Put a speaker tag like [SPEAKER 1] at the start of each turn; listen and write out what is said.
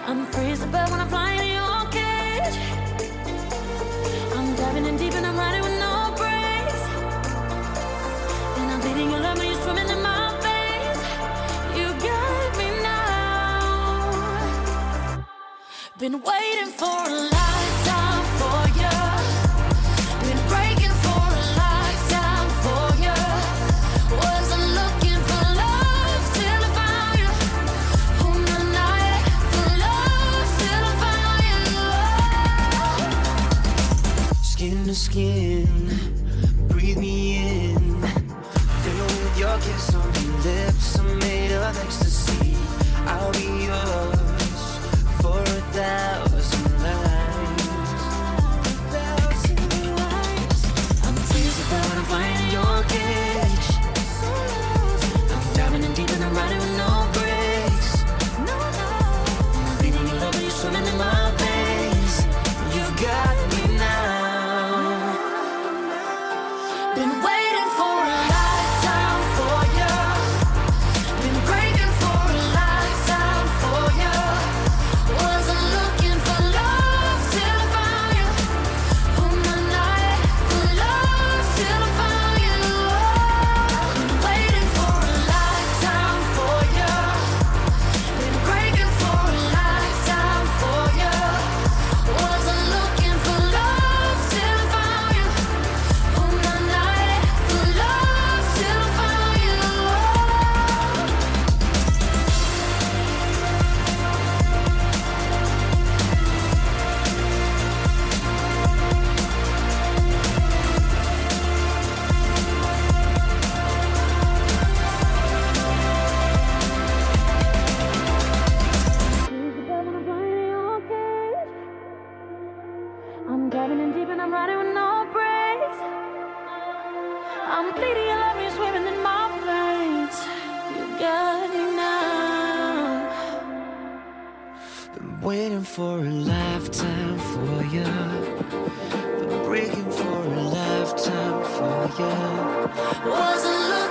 [SPEAKER 1] I'm free as a bird when I'm flying in your cage. I'm diving in deep and I'm riding with no brakes. And I'm bleeding your love when you're swimming in my veins. You got me now. Been waiting for a lifetime for you. Been breaking for a lifetime for you. Wasn't looking for love till I found you. On the night for love till I found you.
[SPEAKER 2] Skin to skin, breathe me in. Fill with your kiss on your lips. I'm made of ecstasy. I'll be yours for 1,000 lives.
[SPEAKER 1] I'm free as a bird when I'm flying in your cage. I'm diving in deep and I'm riding with no brakes. And I'm bleeding your love when you're swimming in my veins. You've got me now. Been waiting for a lifetime for you. Been breaking for a lifetime for you. Wasn't looking for love till I found you. On the night for love till I found you. Been waiting for a lifetime for you. Been breaking for a lifetime for you. Wasn't looking for love till I found you. On the night for love till I found you. I'm diving in deep and I'm riding with no brakes. I'm bleeding your love when you're swimming in my veins. You got me now.
[SPEAKER 2] Been waiting for a lifetime for you. Been breaking for a lifetime for you.
[SPEAKER 1] Wasn't looking